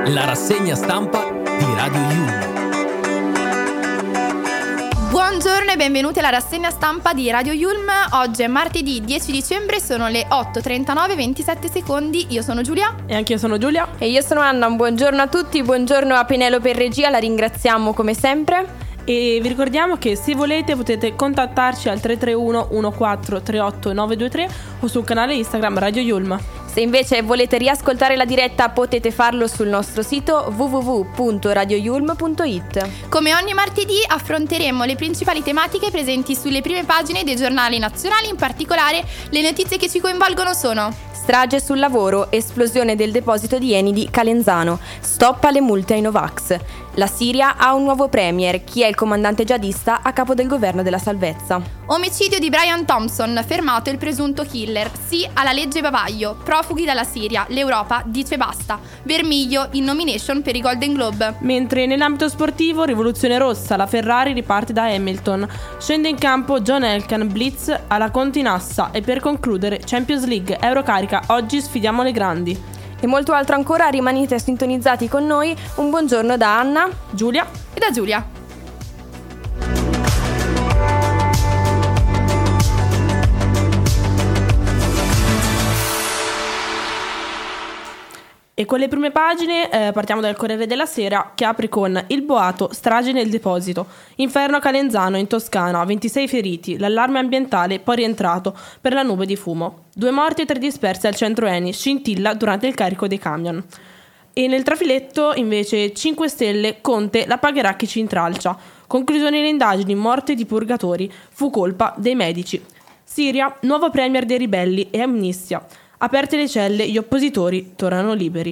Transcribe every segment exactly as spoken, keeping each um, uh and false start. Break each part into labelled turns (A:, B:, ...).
A: La rassegna stampa di Radio Yulm.
B: Buongiorno e benvenuti alla rassegna stampa di Radio Yulm. Oggi è martedì dieci dicembre, sono le otto e trentanove e ventisette secondi. Io sono Giulia.
C: E anche io sono Giulia.
D: E io sono Anna. Un buongiorno a tutti, buongiorno a Penelope in regia, la ringraziamo come sempre.
C: E vi ricordiamo che se volete potete contattarci al tre tre uno uno quattro tre otto nove due tre o sul canale Instagram Radio Yulm.
D: Se invece volete riascoltare la diretta potete farlo sul nostro sito w w w punto radio yulm punto i t.
B: Come ogni martedì affronteremo le principali tematiche presenti sulle prime pagine dei giornali nazionali. In particolare le notizie che ci coinvolgono sono:
D: strage sul lavoro, esplosione del deposito di Eni di Calenzano, stop alle multe ai Novax. La Siria ha un nuovo premier, chi è il comandante jihadista a capo del governo della salvezza.
B: Omicidio di Brian Thompson, fermato il presunto killer, sì alla legge bavaglio, profughi dalla Siria, l'Europa dice basta. Vermiglio in nomination per i Golden Globe.
C: Mentre nell'ambito sportivo, rivoluzione rossa, la Ferrari riparte da Hamilton, scende in campo John Elkann, blitz alla Continassa e per concludere Champions League, Eurocarica, oggi sfidiamo le grandi.
D: E molto altro ancora, rimanete sintonizzati con noi. Un buongiorno da Anna,
C: Giulia
B: e da Giulia.
C: E con le prime pagine eh, partiamo dal Corriere della Sera, che apre con il boato, strage nel deposito, inferno a Calenzano in Toscana, ventisei feriti, l'allarme ambientale poi rientrato per la nube di fumo, due morti e tre dispersi al centro Eni, scintilla durante il carico dei camion. E nel trafiletto invece cinque Stelle, Conte la pagherà chi ci intralcia, conclusione delle indagini, morte di purgatori, fu colpa dei medici. Siria, nuovo premier dei ribelli e amnistia. Aperte le celle, gli oppositori tornano liberi.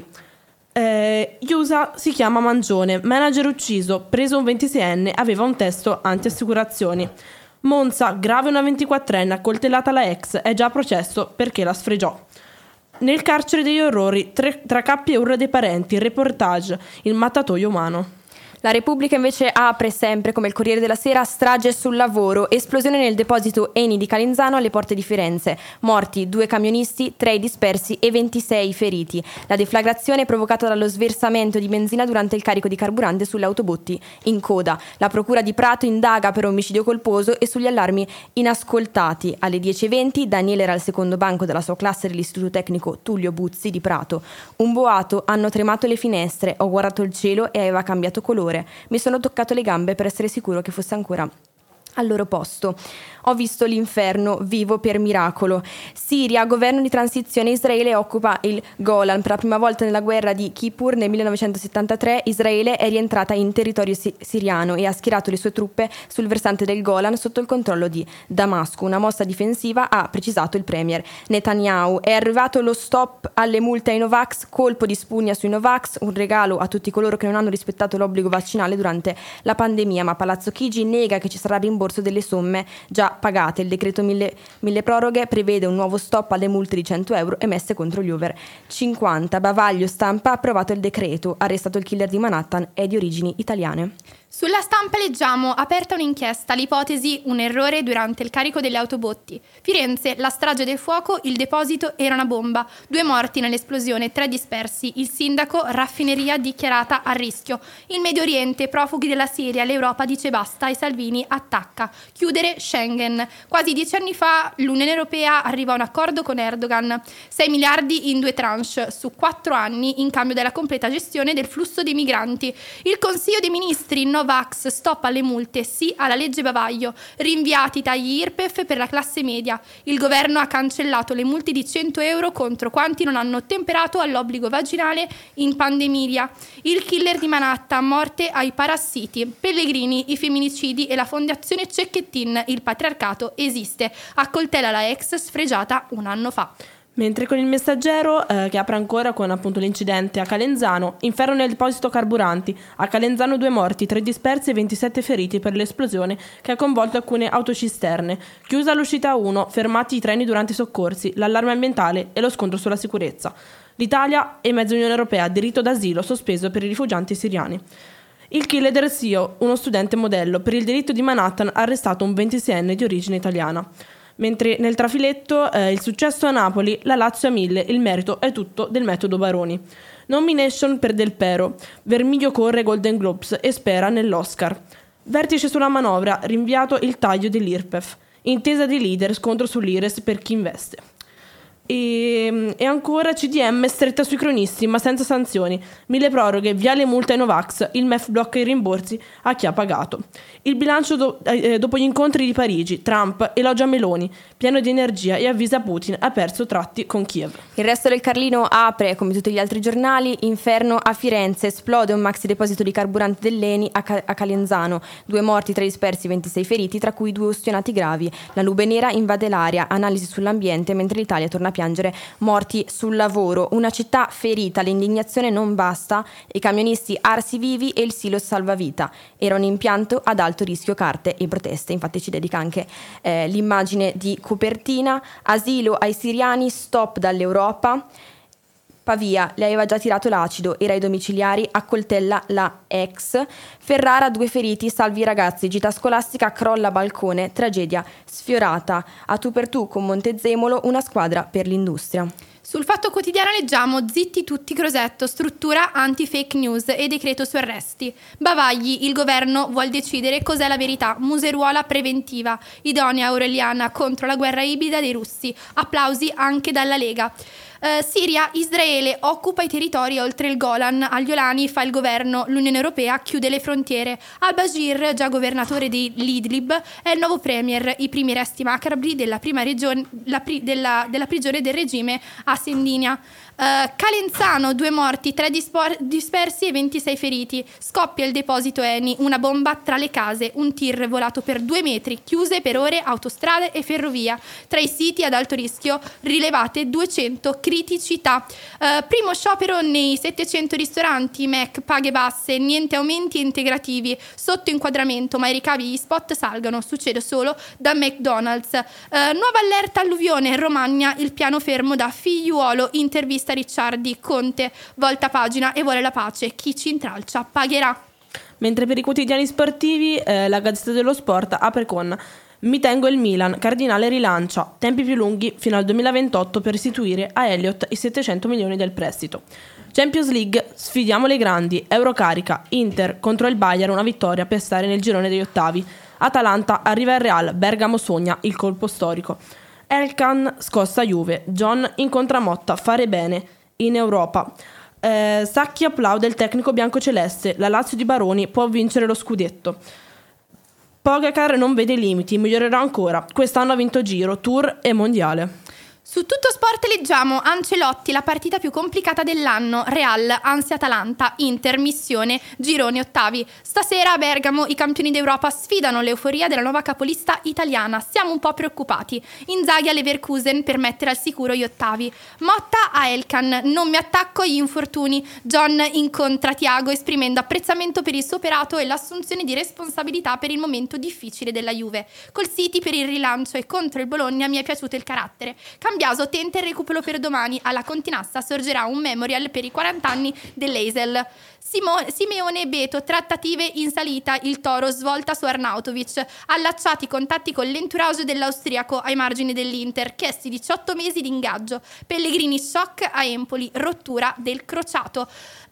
C: Eh, Iusa si chiama Mangione, manager ucciso, preso un ventiseienne, aveva un testo anti-assicurazioni. Monza, grave una ventiquattrenne, accoltellata la ex, è già a processo perché la sfregiò. Nel carcere degli orrori, tre, tra cappi e urla dei parenti, reportage, il mattatoio umano.
D: La Repubblica invece apre sempre come il Corriere della Sera, strage sul lavoro, esplosione nel deposito Eni di Calenzano alle porte di Firenze, morti due camionisti, tre dispersi e ventisei feriti. La deflagrazione è provocata dallo sversamento di benzina durante il carico di carburante sulle autobotti in coda. La procura di Prato indaga per omicidio colposo e sugli allarmi inascoltati. Alle dieci e venti Daniele era al secondo banco della sua classe dell'Istituto Tecnico Tullio Buzzi di Prato. Un boato, hanno tremato le finestre, ho guardato il cielo e aveva cambiato colore. Mi sono toccato le gambe per essere sicuro che fosse ancora al loro posto. Ho visto l'inferno, vivo per miracolo. Siria, governo di transizione, Israele occupa il Golan. Per la prima volta nella guerra di Kippur nel millenovecentosettantatré Israele è rientrata in territorio si- siriano e ha schierato le sue truppe sul versante del Golan sotto il controllo di Damasco. Una mossa difensiva, ha precisato il premier Netanyahu. È arrivato lo stop alle multe ai Novax, colpo di spugna sui Novax, un regalo a tutti coloro che non hanno rispettato l'obbligo vaccinale durante la pandemia, ma Palazzo Chigi nega che ci sarà rimborso delle somme già pagate. Il decreto mille, mille proroghe prevede un nuovo stop alle multe di cento euro emesse contro gli over cinquanta. Bavaglio Stampa ha approvato il decreto, arrestato il killer di Manhattan, è di origini italiane.
B: Sulla Stampa leggiamo: aperta un'inchiesta, l'ipotesi un errore durante il carico delle autobotti. Firenze, la strage del fuoco, il deposito era una bomba, due morti nell'esplosione, tre dispersi, il sindaco, raffineria dichiarata a rischio. Il Medio Oriente, profughi della Siria, l'Europa dice basta e Salvini attacca. Chiudere Schengen. Quasi dieci anni fa l'Unione Europea arriva a un accordo con Erdogan, sei miliardi in due tranche su quattro anni in cambio della completa gestione del flusso dei migranti. Il Consiglio dei Ministri, Novax, stop alle multe, sì alla legge bavaglio, rinviati tagli I R P E F per la classe media. Il governo ha cancellato le multe di cento euro contro quanti non hanno ottemperato all'obbligo vaginale in pandemia. Il killer di Manhattan, morte ai parassiti. Pellegrini, i femminicidi e la fondazione Cecchettin, il patriarcato esiste. Accoltella la ex sfregiata un anno fa.
C: Mentre con il Messaggero, eh, che apre ancora con appunto l'incidente a Calenzano, inferno nel deposito carburanti, a Calenzano due morti, tre dispersi e ventisette feriti per l'esplosione che ha coinvolto alcune autocisterne, chiusa l'uscita uno, fermati i treni durante i soccorsi, l'allarme ambientale e lo scontro sulla sicurezza. L'Italia e mezza Unione Europea, diritto d'asilo sospeso per i rifugiati siriani. Il killer del S I O, uno studente modello, per il delitto di Manhattan ha arrestato un ventiseienne di origine italiana. Mentre nel trafiletto eh, il successo a Napoli, la Lazio a mille, il merito è tutto del metodo Baroni. Nomination per Del Pero. Vermiglio corre Golden Globes e spera nell'Oscar. Vertice sulla manovra, rinviato il taglio dell'I R P E F. Intesa di leader, scontro sull'I R E S per chi investe. E, e ancora C D M stretta sui cronisti ma senza sanzioni, mille proroghe, via le multe ai Novax, il M E F blocca i rimborsi a chi ha pagato. Il bilancio do, eh, dopo gli incontri di Parigi, Trump elogia Meloni, pieno di energia e avvisa Putin, ha perso tratti con Kiev.
D: Il Resto del Carlino apre, come tutti gli altri giornali, inferno a Firenze, esplode un maxi deposito di carburante dell'Eni a, Ca- a Calenzano, due morti, tre dispersi, ventisei feriti, tra cui due ustionati gravi. La nube nera invade l'aria, analisi sull'ambiente, mentre l'Italia torna a piangere morti sul lavoro. Una città ferita, l'indignazione non basta, i camionisti arsi vivi e il silo salvavita. Era un impianto ad alto rischio carte e proteste. Infatti ci dedica anche eh, l'immagine di copertina. Asilo ai siriani, stop dall'Europa. Pavia, le aveva già tirato l'acido, era ai domiciliari, accoltella la ex. Ferrara, due feriti, salvi i ragazzi, gita scolastica, crolla balcone, tragedia sfiorata. A tu per tu con Montezemolo, una squadra per l'industria.
B: Sul Fatto Quotidiano leggiamo zitti tutti Crosetto, struttura anti-fake news e decreto su arresti. Bavagli, il governo vuol decidere cos'è la verità, museruola preventiva, idonea Aureliana contro la guerra ibrida dei russi, applausi anche dalla Lega. Uh, Siria, Israele occupa i territori oltre il Golan, agli Olani fa il governo, l'Unione Europea chiude le frontiere. Al-Bashir, già governatore di Idlib, è il nuovo premier, i primi resti macabri della prima regione, la pri, della, della prigione del regime a Sendinia. Uh, Calenzano, due morti, tre dispor- dispersi e ventisei feriti. Scoppia il deposito Eni, una bomba tra le case, un tir volato per due metri, chiuse per ore autostrade e ferrovia. Tra i siti ad alto rischio rilevate duecento criticità. Uh, primo sciopero nei settecento ristoranti, Mac, paghe basse, niente aumenti integrativi, sotto inquadramento, ma i ricavi gli spot salgono, succede solo da McDonald's. Uh, nuova allerta alluvione, Romagna, il piano fermo da figliuolo, intervista Ricciardi, Conte, volta pagina e vuole la pace, chi ci intralcia pagherà.
C: Mentre per i quotidiani sportivi eh, la Gazzetta dello Sport apre con mi tengo il Milan, Cardinale rilancia, tempi più lunghi fino al duemilaventotto per restituire a Elliott i settecento milioni del prestito. Champions League, sfidiamo le grandi, Eurocarica, Inter contro il Bayern, una vittoria per stare nel girone degli ottavi. Atalanta arriva al Real, Bergamo sogna il colpo storico. Elkan scossa Juve, John incontra Motta, fare bene in Europa. Eh, Sacchi applaude il tecnico biancoceleste, la Lazio di Baroni può vincere lo scudetto. Pogacar non vede limiti, migliorerà ancora. Quest'anno ha vinto Giro, Tour e Mondiale.
B: Su Tutto Sport leggiamo Ancelotti, la partita più complicata dell'anno, Real, Ansia-Atalanta, Inter, missione, gironi ottavi. Stasera a Bergamo i campioni d'Europa sfidano l'euforia della nuova capolista italiana, siamo un po' preoccupati. Inzaghi a Leverkusen per mettere al sicuro gli ottavi. Motta a Elkan, non mi attacco agli infortuni. John incontra Thiago esprimendo apprezzamento per il suo operato e l'assunzione di responsabilità per il momento difficile della Juve. Col City per il rilancio e contro il Bologna mi è piaciuto il carattere. Cambiaso tenta il recupero per domani. Alla Continassa sorgerà un memorial per i quaranta anni dell'Eisel. Simo- Simeone e Beto, trattative in salita, il Toro svolta su Arnautovic, allacciati i contatti con l'entourage dell'austriaco ai margini dell'Inter, chiesti diciotto mesi di ingaggio. Pellegrini shock a Empoli, rottura del crociato.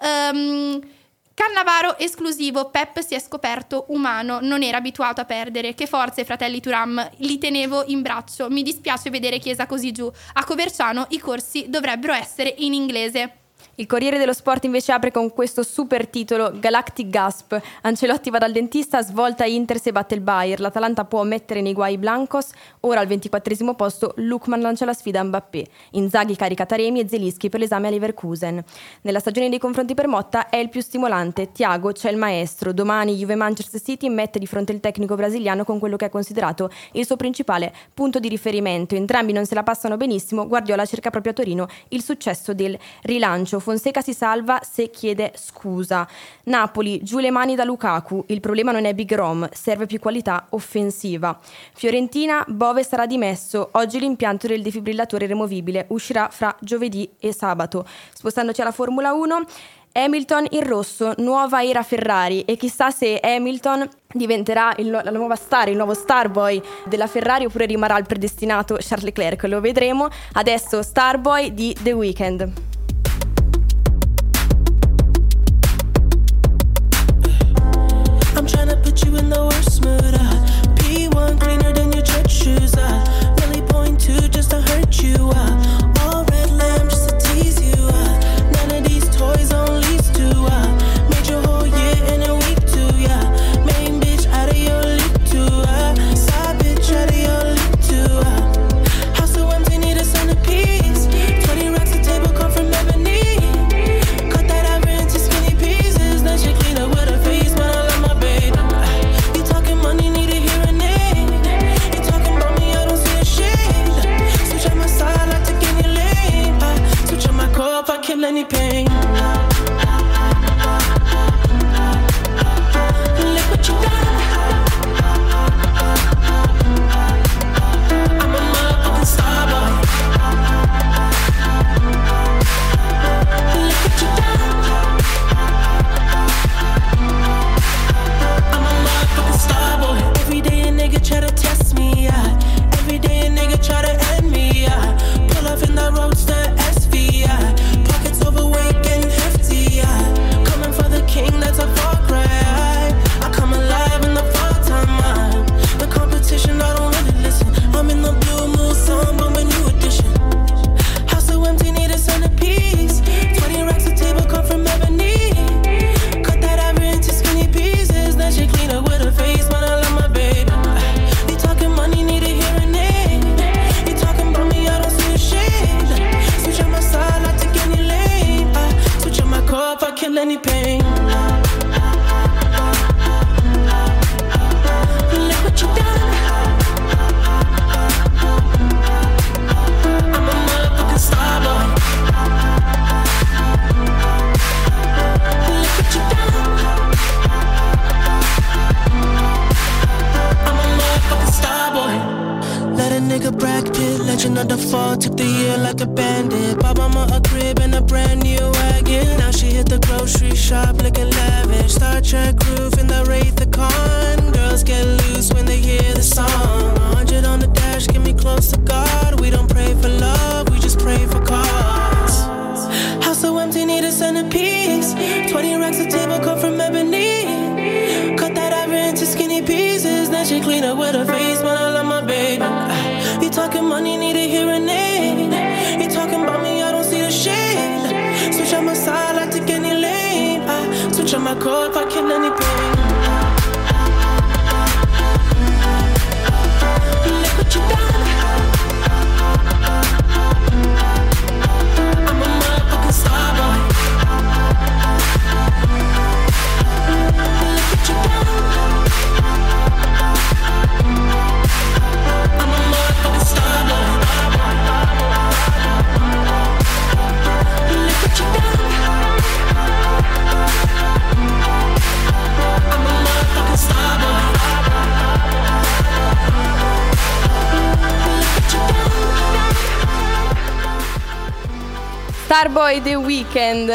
B: Um, Cannavaro esclusivo, Pep si è scoperto umano, non era abituato a perdere. Che forze, fratelli Thuram, li tenevo in braccio. Mi dispiace vedere Chiesa così giù. A Coverciano i corsi dovrebbero essere in inglese.
D: Il Corriere dello Sport invece apre con questo super titolo Galactic Gasp. Ancelotti va dal dentista, svolta Inter se batte il Bayern. L'Atalanta può mettere nei guai i Blancos. Ora al ventiquattresimo posto Lukman lancia la sfida a Mbappé. Inzaghi carica Taremi e Zelinski per l'esame a Leverkusen. Nella stagione dei confronti per Motta è il più stimolante. Thiago c'è il maestro. Domani Juve Manchester City mette di fronte il tecnico brasiliano con quello che è considerato il suo principale punto di riferimento. Entrambi non se la passano benissimo. Guardiola cerca proprio a Torino il successo del rilancio. Fonseca si salva se chiede scusa. Napoli, giù le mani da Lukaku. Il problema non è Big Rom, serve più qualità offensiva. Fiorentina, Bove sarà dimesso. Oggi l'impianto del defibrillatore removibile uscirà fra giovedì e sabato. Spostandoci alla Formula uno, Hamilton in rosso, nuova era Ferrari, e chissà se Hamilton diventerà il, la nuova star, il nuovo starboy della Ferrari oppure rimarrà il predestinato Charles Leclerc. Lo vedremo. Adesso Starboy di The Weeknd.
E: go, took the year like a bandit. Bought mama a crib and a brand new wagon. Now she hit the grocery shop looking lavish. Star Trek roof in the Wraith the Con. Girls get loose when they hear the song. A hundred on the dash, get me close to God. We don't pray for love, we just pray for cause. House so empty, need a centerpiece. Twenty racks of table cut from ebony. Cut that ivory into skinny pieces. Then she clean up with her face, but I love my baby. You talking money, need a hearing aid. You talking about me, I don't see the shade. Switch on my side, I take any lane. I switch on my code if I kill any pain. Look what you done. I'm a motherfucking star boy. Look what you done. I'm a motherfucking star boy. Look what you done. I'm a motherfucking star boy.
D: Starboy The Weeknd.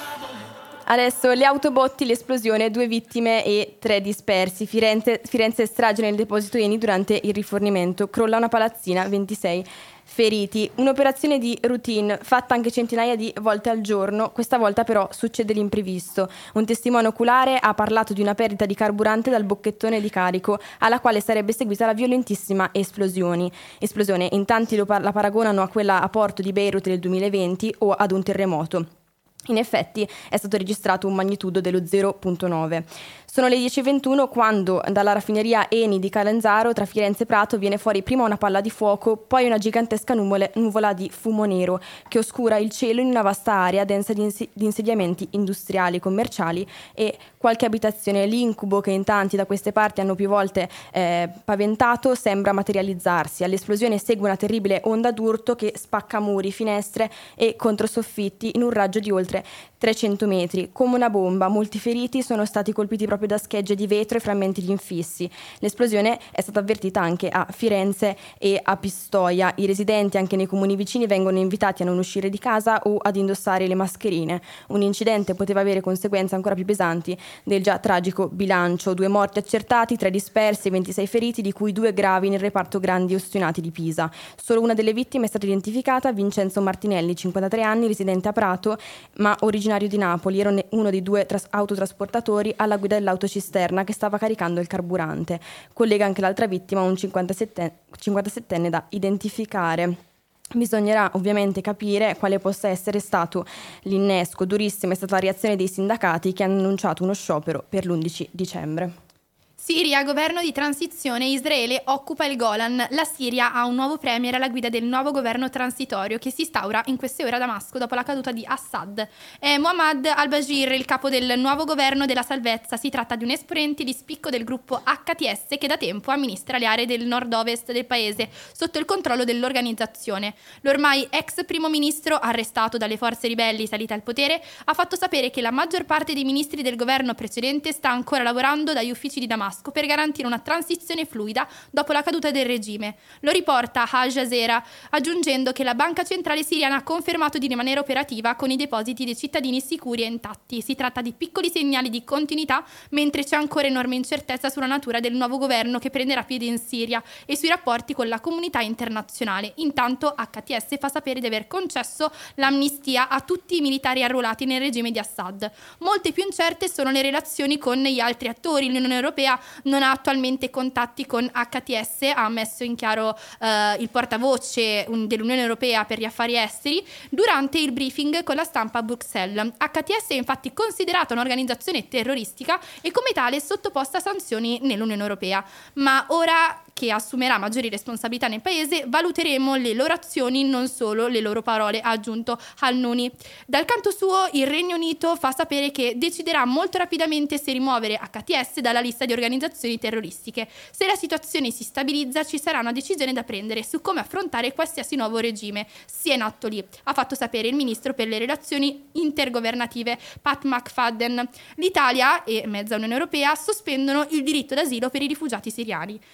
D: Adesso le autobotti, l'esplosione, due vittime e tre dispersi. Firenze, Firenze strage nel deposito Eni durante il rifornimento. Crolla una palazzina, ventisei feriti. Un'operazione di routine fatta anche centinaia di volte al giorno. Questa volta però succede l'imprevisto. Un testimone oculare ha parlato di una perdita di carburante dal bocchettone di carico, alla quale sarebbe seguita la violentissima esplosione. Esplosione, in tanti lo par- la paragonano a quella a Porto di Beirut del duemilaventi o ad un terremoto. In effetti è stato registrato un magnitudo dello zero virgola nove. Sono le dieci e ventuno quando dalla raffineria Eni di Calanzaro tra Firenze e Prato viene fuori prima una palla di fuoco, poi una gigantesca nuvole, nuvola di fumo nero che oscura il cielo in una vasta area densa di, ins- di insediamenti industriali, commerciali e qualche abitazione. L'incubo che in tanti da queste parti hanno più volte eh, paventato sembra materializzarsi. All'esplosione segue una terribile onda d'urto che spacca muri, finestre e controsoffitti in un raggio di oltre trecento metri. Come una bomba, molti feriti sono stati colpiti proprio da schegge di vetro e frammenti di infissi. L'esplosione è stata avvertita anche a Firenze e a Pistoia. I residenti anche nei comuni vicini vengono invitati a non uscire di casa o ad indossare le mascherine. Un incidente poteva avere conseguenze ancora più pesanti del già tragico bilancio. Due morti accertati, tre dispersi e ventisei feriti, di cui due gravi nel reparto Grandi Ostinati di Pisa. Solo una delle vittime è stata identificata, Vincenzo Martinelli, cinquantatré anni, residente a Prato, ma originario di Napoli. Era uno dei due tras- autotrasportatori alla guida dell'autocisterna che stava caricando il carburante. Collega anche l'altra vittima, un cinquantasettenne da identificare. Bisognerà ovviamente capire quale possa essere stato l'innesco. Durissima è stata la reazione dei sindacati che hanno annunciato uno sciopero per l'undici dicembre.
B: Siria, governo di transizione, Israele occupa il Golan. La Siria ha un nuovo premier alla guida del nuovo governo transitorio che si instaura in queste ore a Damasco dopo la caduta di Assad. È Muhammad al-Bashir, il capo del nuovo governo della salvezza. Si tratta di un esponente di spicco del gruppo H T S che da tempo amministra le aree del nord-ovest del paese sotto il controllo dell'organizzazione. L'ormai ex primo ministro, arrestato dalle forze ribelli salite al potere, ha fatto sapere che la maggior parte dei ministri del governo precedente sta ancora lavorando dagli uffici di Damasco per garantire una transizione fluida dopo la caduta del regime. Lo riporta Al Jazeera, aggiungendo che la banca centrale siriana ha confermato di rimanere operativa con i depositi dei cittadini sicuri e intatti. Si tratta di piccoli segnali di continuità, mentre c'è ancora enorme incertezza sulla natura del nuovo governo che prenderà piede in Siria e sui rapporti con la comunità internazionale. Intanto H T S fa sapere di aver concesso l'amnistia a tutti i militari arruolati nel regime di Assad. Molte più incerte sono le relazioni con gli altri attori. L'Unione Europea non ha attualmente contatti con H T S, ha messo in chiaro eh, il portavoce dell'Unione Europea per gli affari esteri durante il briefing con la stampa a Bruxelles. H T S è infatti considerata un'organizzazione terroristica e come tale sottoposta a sanzioni nell'Unione Europea. Ma ora che assumerà maggiori responsabilità nel paese, valuteremo le loro azioni, non solo le loro parole, ha aggiunto Al-Nuni. Dal canto suo, il Regno Unito fa sapere che deciderà molto rapidamente se rimuovere H T S dalla lista di organizzazioni terroristiche. Se la situazione si stabilizza, ci sarà una decisione da prendere su come affrontare qualsiasi nuovo regime, sia in atto lì, ha fatto sapere il ministro per le relazioni intergovernative Pat McFadden. L'Italia e mezza Unione Europea sospendono il diritto d'asilo per i rifugiati siriani, mentre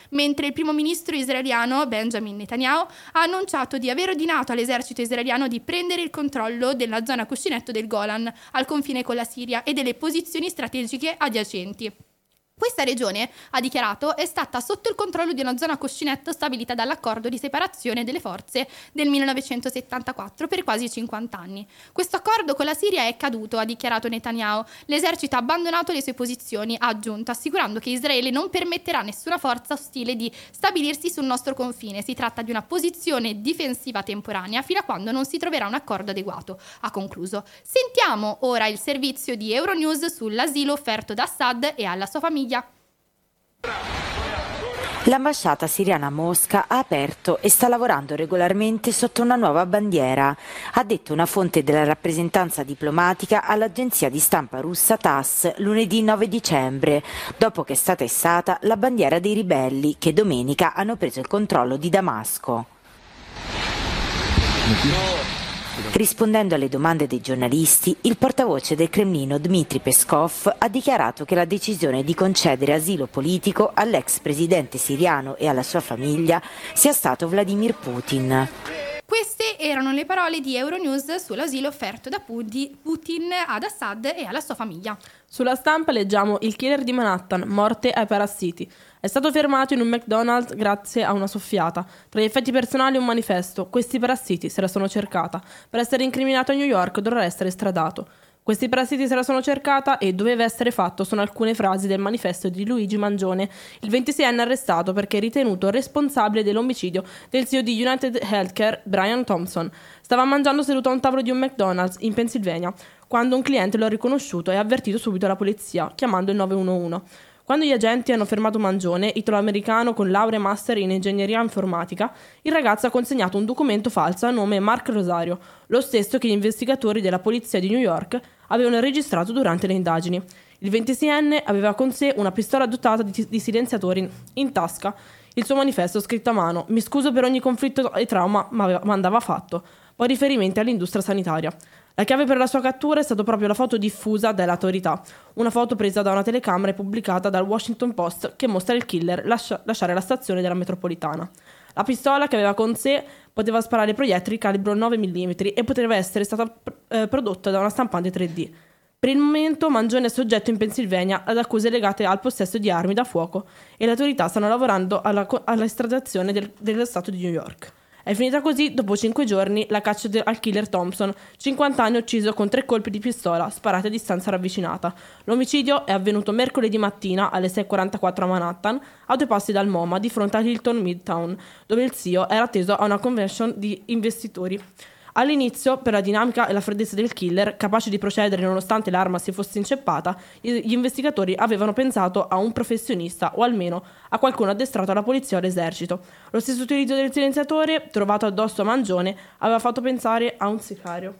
B: il primo ministro israeliano Benjamin Netanyahu ha annunciato di aver ordinato all'esercito israeliano di prendere il controllo della zona cuscinetto del Golan, al confine con la Siria, e delle posizioni strategiche adiacenti. Questa regione, ha dichiarato, è stata sotto il controllo di una zona cuscinetto stabilita dall'accordo di separazione delle forze del millenovecentosettantaquattro per quasi cinquanta anni. Questo accordo con la Siria è caduto, ha dichiarato Netanyahu. L'esercito ha abbandonato le sue posizioni, ha aggiunto, assicurando che Israele non permetterà a nessuna forza ostile di stabilirsi sul nostro confine. Si tratta di una posizione difensiva temporanea fino a quando non si troverà un accordo adeguato, ha concluso. Sentiamo ora il servizio di Euronews sull'asilo offerto da Assad e alla sua famiglia.
F: L'ambasciata siriana a Mosca ha aperto e sta lavorando regolarmente sotto una nuova bandiera, ha detto una fonte della rappresentanza diplomatica all'agenzia di stampa russa TASS lunedì nove dicembre, dopo che è stata issata la bandiera dei ribelli che domenica hanno preso il controllo di Damasco. Rispondendo alle domande dei giornalisti, il portavoce del Cremlino Dmitry Peskov ha dichiarato che la decisione di concedere asilo politico all'ex presidente siriano e alla sua famiglia sia stato Vladimir Putin.
B: Queste erano le parole di Euronews sull'asilo offerto da Putin ad Assad e alla sua famiglia.
C: Sulla stampa leggiamo: il killer di Manhattan, morte ai parassiti. È stato fermato in un McDonald's grazie a una soffiata. Tra gli effetti personali un manifesto: questi parassiti se la sono cercata. Per essere incriminato a New York dovrà essere estradato. Questi parassiti se la sono cercata e doveva essere fatto sono alcune frasi del manifesto di Luigi Mangione, il ventiseienne arrestato perché è ritenuto responsabile dell'omicidio del C E O di United Healthcare Brian Thompson. Stava mangiando seduto a un tavolo di un McDonald's in Pennsylvania quando un cliente lo ha riconosciuto e ha avvertito subito la polizia, chiamando il nove uno uno. Quando gli agenti hanno fermato Mangione, italo-americano con laurea e master in ingegneria informatica, il ragazzo ha consegnato un documento falso a nome Mark Rosario, lo stesso che gli investigatori della polizia di New York avevano registrato durante le indagini. Il ventiseienne aveva con sé una pistola dotata di, di silenziatori in tasca. Il suo manifesto scritto a mano: mi scuso per ogni conflitto e trauma, ma andava fatto. Poi riferimenti all'industria sanitaria. La chiave per la sua cattura è stata proprio la foto diffusa dalle autorità, una foto presa da una telecamera e pubblicata dal Washington Post che mostra il killer lascia- lasciare la stazione della metropolitana. La pistola che aveva con sé poteva sparare proiettili calibro nove millimetri e poteva essere stata eh, prodotta da una stampante tre D. Per il momento Mangione è soggetto in Pennsylvania ad accuse legate al possesso di armi da fuoco e le autorità stanno lavorando alla, alla estradizione del, dello stato di New York. È finita così, dopo cinque giorni, la caccia de- al killer Thompson, cinquanta anni, ucciso con tre colpi di pistola sparati a distanza ravvicinata. L'omicidio è avvenuto mercoledì mattina alle sei e quarantaquattro a Manhattan, a due passi dal MoMA, di fronte a Hilton Midtown, dove il C E O era atteso a una convention di investitori. All'inizio, per la dinamica e la freddezza del killer, capace di procedere nonostante l'arma si fosse inceppata, gli investigatori avevano pensato a un professionista o almeno a qualcuno addestrato alla polizia o all'esercito. Lo stesso utilizzo del silenziatore, trovato addosso a Mangione, aveva fatto pensare a un sicario.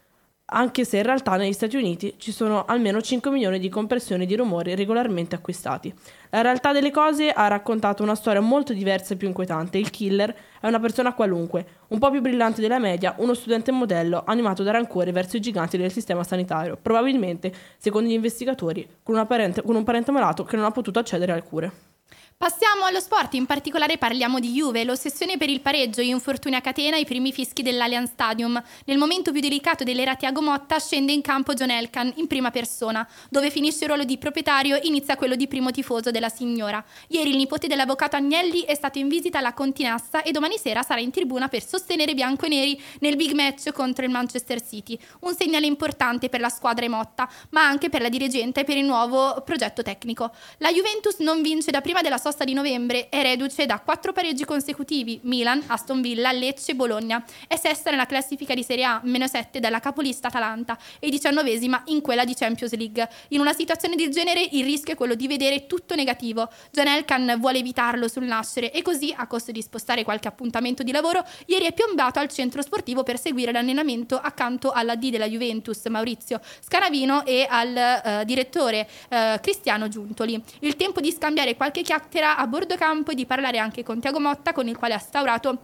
C: Anche se in realtà negli Stati Uniti ci sono almeno cinque milioni di compressioni di rumore regolarmente acquistati. La realtà delle cose ha raccontato una storia molto diversa e più inquietante. Il killer è una persona qualunque, un po' più brillante della media, uno studente modello animato da rancore verso i giganti del sistema sanitario, probabilmente, secondo gli investigatori, con, una parente, con un parente malato che non ha potuto accedere alle cure.
B: Passiamo allo sport, in particolare parliamo di Juve, l'ossessione per il pareggio e infortuni a catena ai primi fischi dell'Allianz Stadium. Nel momento più delicato dell'era Thiago Motta scende in campo John Elkann in prima persona, dove finisce il ruolo di proprietario inizia quello di primo tifoso della signora. Ieri il nipote dell'avvocato Agnelli è stato in visita alla Continassa e domani sera sarà in tribuna per sostenere i bianconeri nel big match contro il Manchester City, un segnale importante per la squadra e Motta, ma anche per la dirigente e per il nuovo progetto tecnico. La Juventus non vince da prima della sosta di novembre, è reduce da quattro pareggi consecutivi: Milan, Aston Villa, Lecce, Bologna. È sesta nella classifica di Serie A, meno sette dalla capolista Atalanta e diciannovesima in quella di Champions League. In una situazione del genere il rischio è quello di vedere tutto negativo. John Elkann vuole evitarlo sul nascere e così, a costo di spostare qualche appuntamento di lavoro, ieri è piombato al centro sportivo per seguire l'allenamento accanto alla D della Juventus, Maurizio Scanavino, e al uh, direttore uh, Cristiano Giuntoli. Il tempo di scambiare qualche chiacchiera a bordo campo e di parlare anche con Thiago Motta, con il quale ha instaurato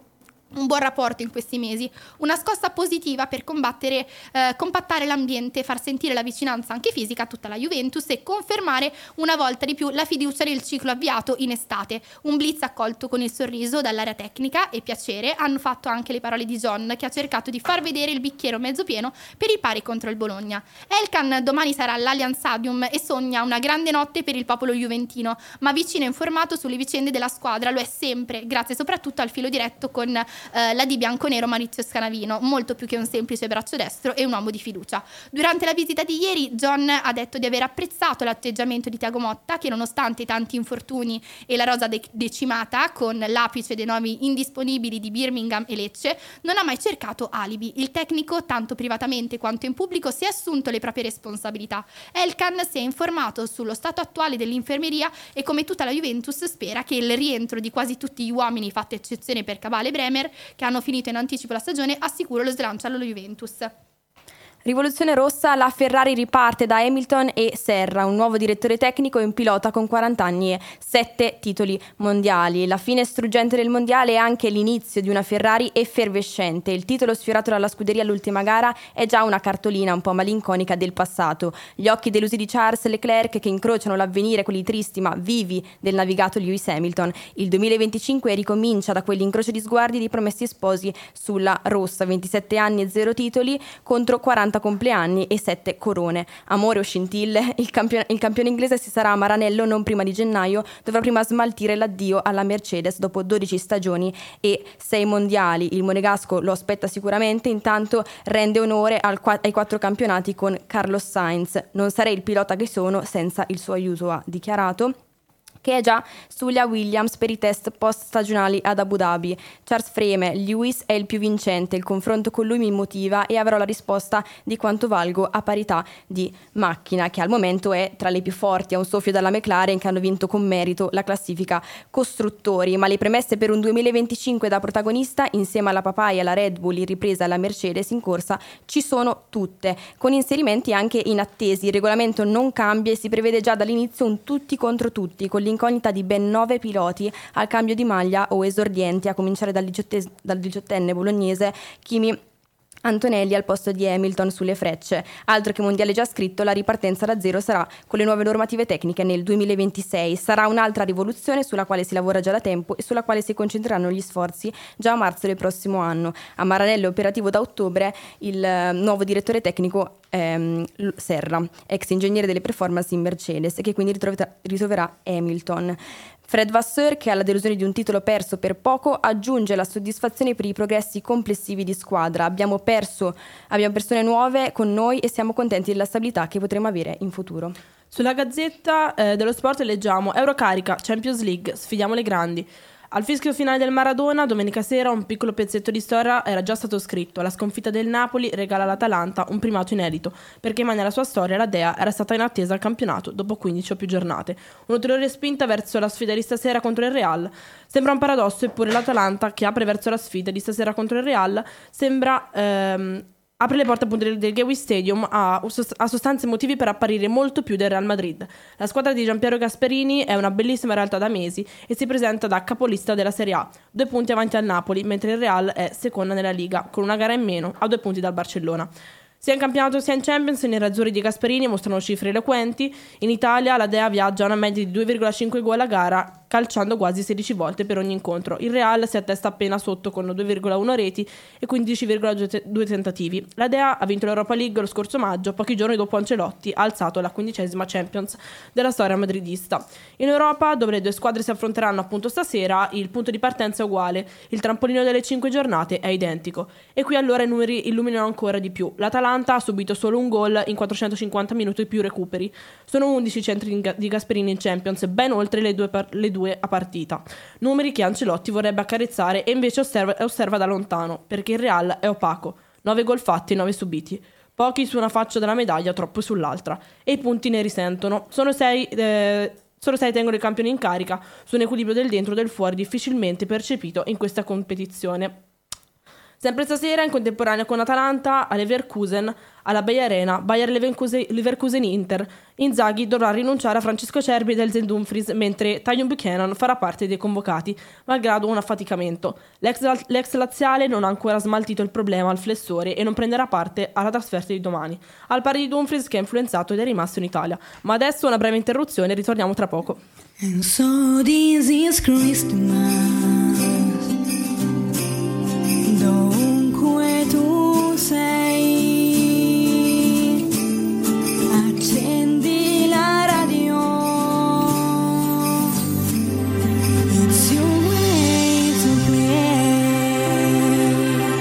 B: un buon rapporto in questi mesi, una scossa positiva per combattere, eh, compattare l'ambiente, far sentire la vicinanza anche fisica a tutta la Juventus e confermare una volta di più la fiducia nel ciclo avviato in estate. Un blitz accolto con il sorriso dall'area tecnica e piacere hanno fatto anche le parole di John, che ha cercato di far vedere il bicchiere mezzo pieno per il pari contro il Bologna. Elkan domani sarà all'Allianz Stadium e sogna una grande notte per il popolo juventino, ma vicino e informato sulle vicende della squadra lo è sempre, grazie soprattutto al filo diretto con Uh, la di bianconero Maurizio Scanavino, molto più che un semplice braccio destro e un uomo di fiducia. Durante la visita di ieri, John ha detto di aver apprezzato l'atteggiamento di Thiago Motta, che nonostante i tanti infortuni e la rosa de- decimata, con l'apice dei nomi indisponibili di Birmingham e Lecce, non ha mai cercato alibi. Il tecnico, tanto privatamente quanto in pubblico, si è assunto le proprie responsabilità. Elkan si è informato sullo stato attuale dell'infermeria e, come tutta la Juventus, spera che il rientro di quasi tutti gli uomini, fatta eccezione per Cabale e Bremer, che hanno finito in anticipo la stagione, assicura lo slancio alla Juventus.
D: Rivoluzione rossa, la Ferrari riparte da Hamilton e Serra, un nuovo direttore tecnico e un pilota con quaranta anni e sette titoli mondiali. La fine struggente del mondiale è anche l'inizio di una Ferrari effervescente. Il titolo sfiorato dalla scuderia all'ultima gara è già una cartolina un po' malinconica del passato. Gli occhi delusi di Charles Leclerc, che incrociano l'avvenire con i tristi ma vivi del navigato Lewis Hamilton. Il duemilaventicinque ricomincia da quell'incrocio di sguardi di promessi sposi sulla rossa, ventisette anni e zero titoli contro quaranta compleanni e sette corone. Amore o scintille, il, campione, il campione inglese si sarà a Maranello non prima di gennaio, dovrà prima smaltire l'addio alla Mercedes dopo dodici stagioni e sei mondiali. Il monegasco lo aspetta sicuramente, intanto rende onore al, ai quattro campionati con Carlos Sainz. Non sarei il pilota che sono senza il suo aiuto, ha dichiarato, che è già sulla Williams per i test post-stagionali ad Abu Dhabi. Charles freme, Lewis è il più vincente, il confronto con lui mi motiva e avrò la risposta di quanto valgo a parità di macchina, che al momento è tra le più forti, a un soffio dalla McLaren, che hanno vinto con merito la classifica costruttori. Ma le premesse per un duemilaventicinque da protagonista, insieme alla Papaya, alla Red Bull in ripresa e alla Mercedes in corsa, ci sono tutte, con inserimenti anche inattesi. Il regolamento non cambia e si prevede già dall'inizio un tutti contro tutti, con l'incognita di ben nove piloti al cambio di maglia o esordienti, a cominciare dal, diciotte, dal diciottenne bolognese Kimi Antonelli al posto di Hamilton sulle frecce. Altro che mondiale già scritto, la ripartenza da zero sarà con le nuove normative tecniche nel duemilaventisei. Sarà un'altra rivoluzione sulla quale si lavora già da tempo e sulla quale si concentreranno gli sforzi già a marzo del prossimo anno. A Maranello, operativo da ottobre, il eh, nuovo direttore tecnico ehm, Serra, ex ingegnere delle performance in Mercedes, che quindi ritroverà, ritroverà Hamilton. Fred Vasseur, che alla delusione di un titolo perso per poco, aggiunge la soddisfazione per i progressi complessivi di squadra. Abbiamo perso, abbiamo persone nuove con noi e siamo contenti della stabilità che potremo avere in futuro.
C: Sulla Gazzetta eh, dello Sport leggiamo: Eurocarica, Champions League, sfidiamo le grandi. Al fischio finale del Maradona, domenica sera, un piccolo pezzetto di storia era già stato scritto. La sconfitta del Napoli regala all'Atalanta un primato inedito, perché mai nella sua storia la Dea era stata in attesa al campionato dopo quindici o più giornate. Un'ulteriore spinta verso la sfida di stasera contro il Real. Sembra un paradosso, eppure l'Atalanta, che apre verso la sfida di stasera contro il Real, sembra... Ehm, apre le porte appunto del, del Gateway Stadium a, a sostanze e motivi per apparire molto più del Real Madrid. La squadra di Giampiero Gasperini è una bellissima realtà da mesi e si presenta da capolista della Serie A, due punti avanti al Napoli, mentre il Real è seconda nella Liga, con una gara in meno, a due punti dal Barcellona. Sia in campionato sia in Champions, i nerazzurri di Gasperini mostrano cifre eloquenti. In Italia la Dea viaggia a una media di due virgola cinque gol a gara, calciando quasi sedici volte per ogni incontro. Il Real si attesta appena sotto con due virgola uno reti e quindici virgola due tentativi. La Dea ha vinto l'Europa League lo scorso maggio, pochi giorni dopo Ancelotti ha alzato la quindicesima Champions della storia madridista. In Europa, dove le due squadre si affronteranno appunto stasera, il punto di partenza è uguale, il trampolino delle cinque giornate è identico. E qui allora i numeri illuminano ancora di più. L'Atalanta ha subito solo un gol in quattrocentocinquanta minuti più recuperi. Sono undici i centri di Gasperini in Champions, ben oltre le due, par- le due a partita. Numeri che Ancelotti vorrebbe accarezzare e invece osserva, osserva da lontano, perché il Real è opaco. nove gol fatti e nove subiti. Pochi su una faccia della medaglia, troppo sull'altra. E i punti ne risentono. Sono sei... Eh, Solo sei tengono i campioni in carica, su un equilibrio del dentro e del fuori difficilmente percepito in questa competizione. Sempre stasera, in contemporanea con Atalanta, a Leverkusen, alla Bay Arena, Bayer Leverkusen, Leverkusen Inter, Inzaghi dovrà rinunciare a Francesco Cerbi del Zen Dumfries, mentre Tyon Buchanan farà parte dei convocati, malgrado un affaticamento. L'ex, l'ex laziale non ha ancora smaltito il problema al flessore e non prenderà parte alla trasferta di domani, al pari di Dumfries, che è influenzato ed è rimasto in Italia. Ma adesso una breve interruzione, ritorniamo tra poco.
G: And so this is Christmas. Dovunque tu sei, accendi la radio. It's your way to play.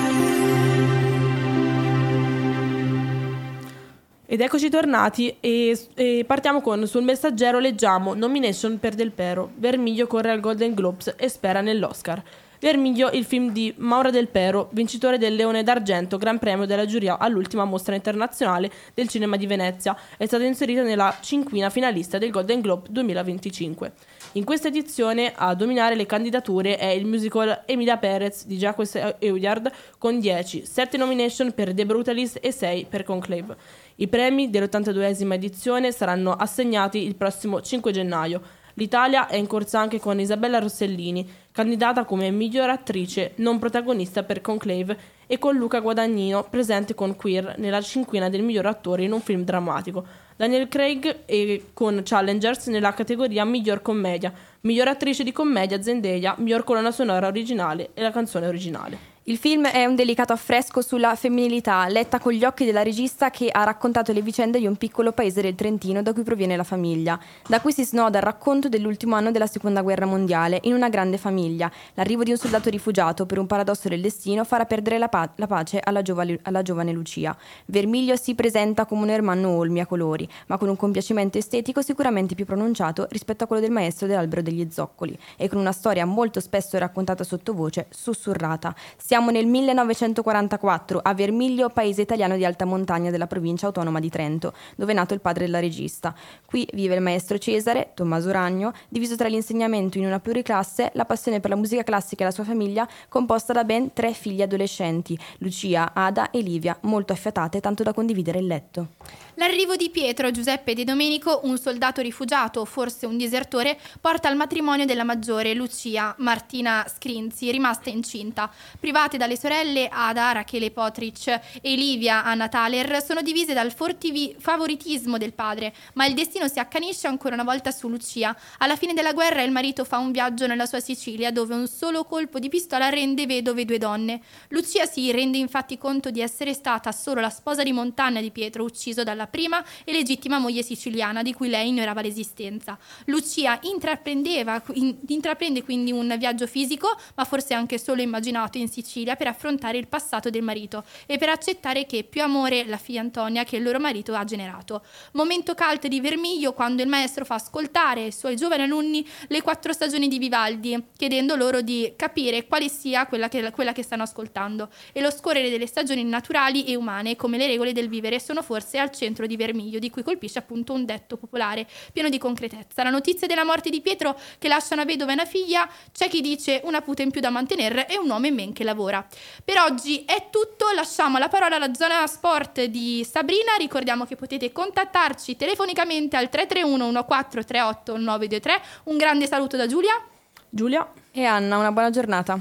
C: Ed eccoci tornati e, e partiamo con Sul Messaggero leggiamo nomination per Del Pero, Vermiglio corre al Golden Globes e spera nell'Oscar. Vermiglio, il film di Maura Del Pero, vincitore del Leone d'Argento, Gran Premio della giuria all'ultima mostra internazionale del cinema di Venezia, è stato inserito nella cinquina finalista del Golden Globe duemilaventicinque. In questa edizione a dominare le candidature è il musical Emilia Perez di Jacques Audiard con dieci, sette nomination per The Brutalist e sei per Conclave. I premi dell'ottantaduesima edizione saranno assegnati il prossimo cinque gennaio. L'Italia è in corsa anche con Isabella Rossellini, candidata come miglior attrice non protagonista per Conclave, e con Luca Guadagnino, presente con Queer nella cinquina del miglior attore in un film drammatico. Daniel Craig e con Challengers nella categoria miglior commedia, miglior attrice di commedia Zendaya, miglior colonna sonora originale e la canzone originale.
D: Il film è un delicato affresco sulla femminilità, letta con gli occhi della regista che ha raccontato le vicende di un piccolo paese del Trentino da cui proviene la famiglia. Da qui si snoda il racconto dell'ultimo anno della Seconda Guerra Mondiale in una grande famiglia. L'arrivo di un soldato rifugiato, per un paradosso del destino, farà perdere la, pa- la pace alla, giova- alla giovane Lucia. Vermiglio si presenta come un Ermanno Olmi a colori, ma con un compiacimento estetico sicuramente più pronunciato rispetto a quello del maestro dell'Albero degli Zoccoli, e con una storia molto spesso raccontata sottovoce, sussurrata. Siamo nel millenovecentoquarantaquattro a Vermiglio, paese italiano di alta montagna della provincia autonoma di Trento, dove è nato il padre della regista. Qui vive il maestro Cesare, Tommaso Ragno, diviso tra l'insegnamento in una pluriclasse, la passione per la musica classica e la sua famiglia, composta da ben tre figlie adolescenti, Lucia, Ada e Livia, molto affiatate tanto da condividere il letto.
B: L'arrivo di Pietro, Giuseppe e De Domenico, un soldato rifugiato o forse un disertore, porta al matrimonio della maggiore, Lucia, Martina Scrinzi, rimasta incinta. Private dalle sorelle Ada, Rachele Potric e Livia, Anna Thaler, sono divise dal fortivi- favoritismo del padre, ma il destino si accanisce ancora una volta su Lucia. Alla fine della guerra il marito fa un viaggio nella sua Sicilia, dove un solo colpo di pistola rende vedove due donne. Lucia si rende infatti conto di essere stata solo la sposa di montagna di Pietro, ucciso dalla prima e legittima moglie siciliana, di cui lei ignorava l'esistenza. Lucia intraprendeva, in, intraprende quindi un viaggio fisico, ma forse anche solo immaginato, in Sicilia per affrontare il passato del marito e per accettare che più amore la figlia Antonia che il loro marito ha generato. Momento cult di Vermiglio, quando il maestro fa ascoltare ai suoi giovani alunni le quattro stagioni di Vivaldi, chiedendo loro di capire quale sia quella che, quella che stanno ascoltando, e lo scorrere delle stagioni naturali e umane come le regole del vivere sono forse al centro di Vermiglio, di cui colpisce appunto un detto popolare pieno di concretezza. La notizia della morte di Pietro, che lascia una vedova e una figlia, c'è chi dice una puta in più da mantenere e un uomo in men che lavora. Per oggi è tutto, lasciamo la parola alla zona sport di Sabrina. Ricordiamo che potete contattarci telefonicamente al tre tre uno uno quattro tre otto nove due tre. Un grande saluto da Giulia.
C: Giulia
D: e Anna, una buona giornata.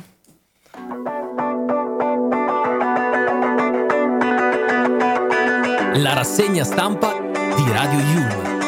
A: La rassegna stampa di Radio Yulm.